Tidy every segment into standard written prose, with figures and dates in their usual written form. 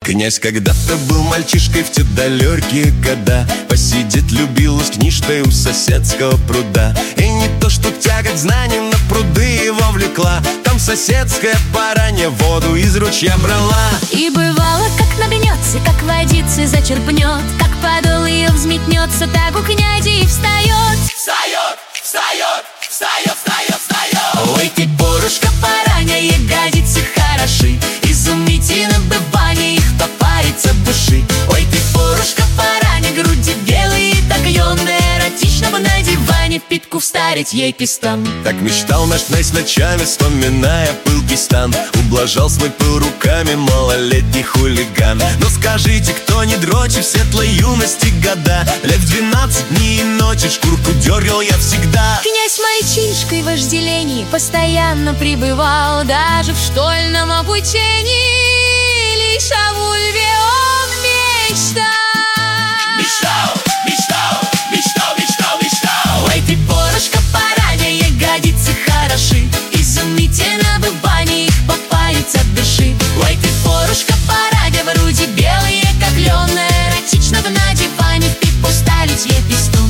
Князь когда-то был мальчишкой в те далекие года. Посидеть любил с книжкой у соседского пруда. И не то, что тяга к знаниям на пруды его влекла. Там соседская баранья воду из ручья брала. И бывало, как нагнется, как водицы зачерпнет, как подол ее взметнется, так у князя и встает. Встает, встает, встает, встает, встает. Ой, ты, порушка баранья, ягодицы хороши, изумительно бывание их попарится в души. Ой, ты, порушка баранья, груди белые, так юные, эротично бы на диване питку вставить ей пистон. Так мечтал наш князь ночами, вспоминая пылкий стан. Ублажал свой пыл руками малолетний хулиган. Но скажите, кто не дрочит в светлой юности года? Лет в 12 дней и ночи шкурку дергал я всегда. Князь мальчишкой в вожделении постоянно пребывал, даже в школьном обучении лишь о вульве он мечтал. Мечтал, мечтал, мечтал, мечтал, мечтал. Ой, ты, порушка баранья, ягодицы хороши, изумительно бывание их попарится от души. Ой, ты, порушка баранья, груди белые, как лен, эротично бы на диване в пипу ставить ей пистон.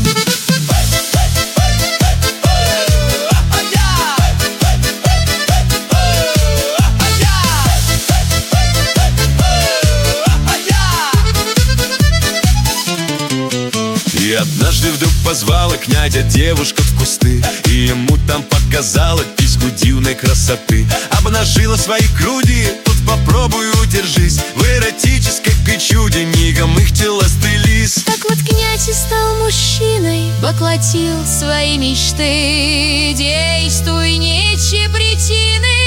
И однажды вдруг позвала князя девушка в кусты, и ему там показала письку дивной красоты. Обнажила свои груди, тут попробуй удержись. В эротической причуде мигом их тела стылись. Так вот князь и стал мужчиной, воплотил свои мечты. Действуй, нече причины.